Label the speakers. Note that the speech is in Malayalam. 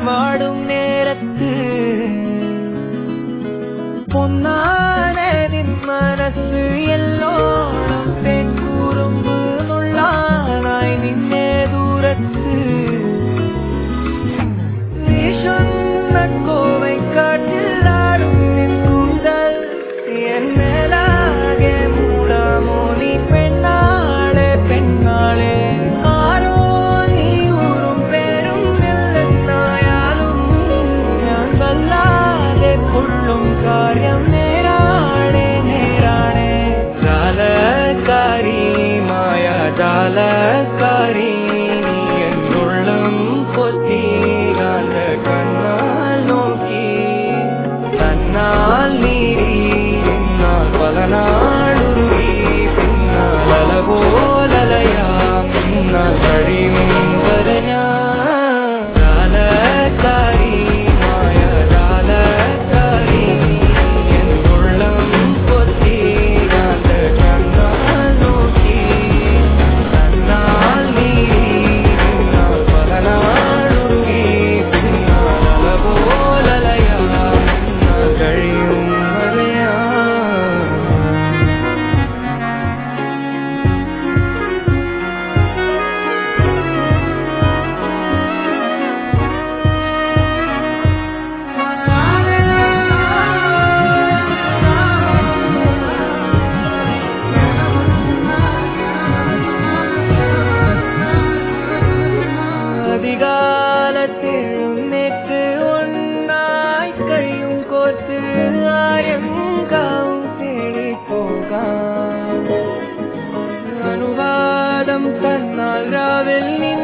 Speaker 1: வாடும் நேரத்து பொன்னான நின் மனசு எல்லோரும் பெண் கூறும்பு நுள்ளானாய் நின்னே தூரத்து நீ சொன்ன கோவை காட்டில் ஆடும் நின் கூந்தல் என் மேலாகே மூடாமோ நீ பெண்ணாளே பெண்ணாளே ஆரோ நீ ஊரும் பேரும் இல்லைன்னாயாலும் நான் வல்லாതെ கொள்ளும் காரியம் നേരാണേ നേരാണേ ജാലകാരി മായ ജാലകാരി നീ എന്നുള്ളം കൊത്തി കണ്ണാൽ നോക്കി തന്നാൽ നീരി എന്നാൽ പലനാളുരുവി പിന്നാൽ അലപോലലയാം എന്നാൽ കഴിയും വരഞ്ഞ ജാലകാരി മായ ജാലകാരി എന്നുള്ളം കൊത്തി കണ്ണാൽ നോക്കി തന്നാൽ നീരി എന്നാൽ പലനാളുരുവി പിന്നാൽ അലപോലലയാം എന്നാൽ കഴിയും വരഞ്ഞ அதிகாலத்தெழுന്നേറ്റ് ഒന്നായി കഴിയും കോർത്ത് ആര്യങ്കാവും തേടി പോകാം അനുവാദം തന്നാൽ രാവിൽ നിൻ